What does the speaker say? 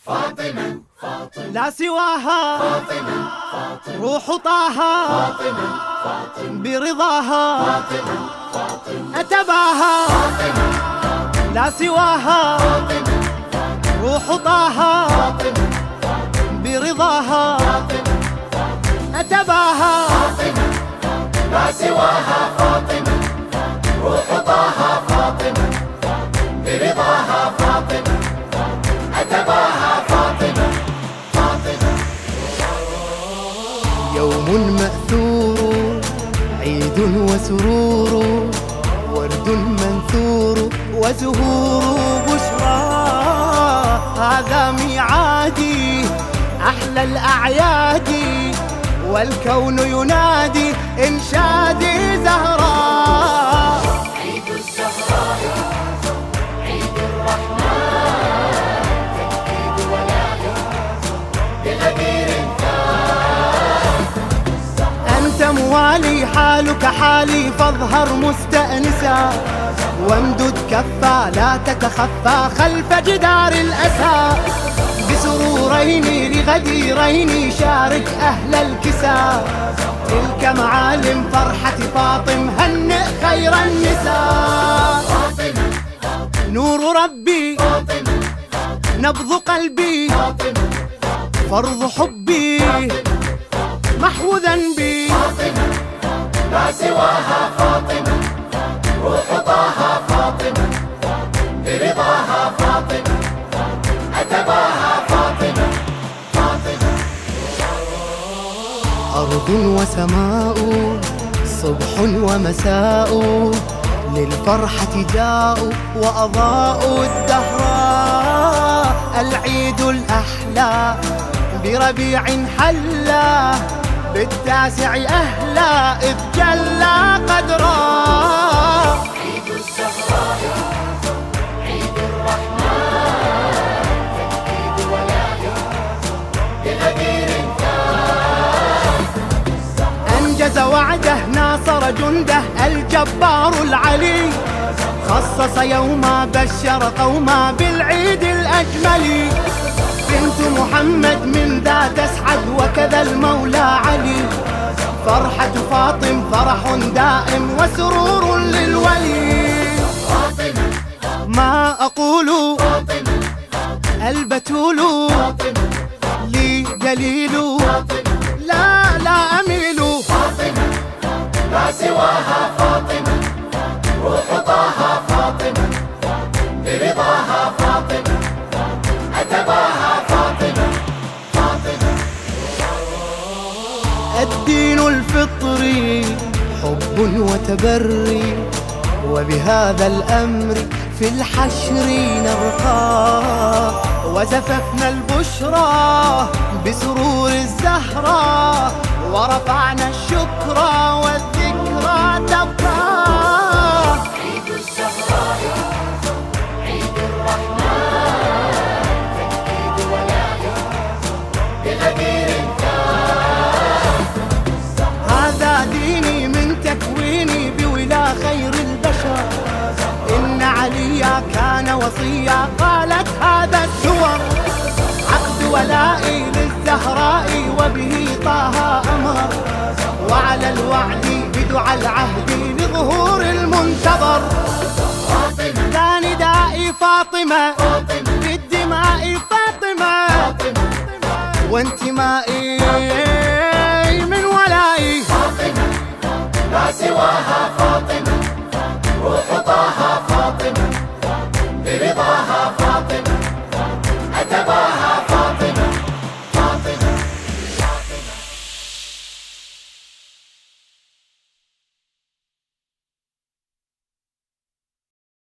فاطمة لا سواها فاطمة روح طاها فاطمة برضاها فاطمة أتباها لا سواها روح طاها برضاها أتباها لا سواها فاطمة روح طه فاطمة برضاها فاطمة أتباها فاطمة يوم مأثور عيد وسرور ورد منثور وزهور بشرى هذا ميعادي أحلى الأعياد والكون ينادي إنشادي زهراء عيد الزهراء عيد الرحمن تجديد ولاء بغدير أنت موالي حالك حالي فاظهر مستأنسا وامدد كفا لا تتخفى خلف جدار الأسى بسرورين لغديرين شارك أهل الكسى تلك معالم فرحة فاطم هنئ خير النساء نور ربي نبض قلبي فرض حبي محو ذنبي لا سواها فاطمة روح طه فاطمة برضاها فاطمة أتباها فاطمة أرض وسماء صبح ومساء للفرحة جاءوا وأضاءوا الدهر العيد الأحلى بربيع حلى بالتاسع أهلا إذ جلى قدرا عيد الزهراء عيد الرحمن تجديد ولاء بغدير أنجز وعده ناصر جنده الجبار العلي خصص يوما بشر قوما بالعيد الأجمل بنت محمد من ذا تسعد وكذا المولى علي فرحة فاطم فرح دائم وسرور للولي ما أقول البتول لي دليل لا أميل لا سواها فاطمة روح طه فاطمة برضاها فاطمة أتباها فاطمة الدين الفطري حب وتبري وبهذا الأمر في الحشر نرقى وزففنا البشرى بسرور الزهرة ورفعنا الشكر والذكرى تبقى عيد الزهراء عيد الرحمن تجديد ولاء بغدير هذا ديني من تكويني بولا خير البشر إن عليا كان وصيا قالت هذا السور عقد ولائي للزهراء وبه طه أمر وعلى الوعد بدعى العهد لظهور المنتظر ذا ندائي فاطمة في الدماء فاطمة وانتمائي من ولائي لا سواها فاطمة روح طه فاطمة برضاها فاطمة أتباها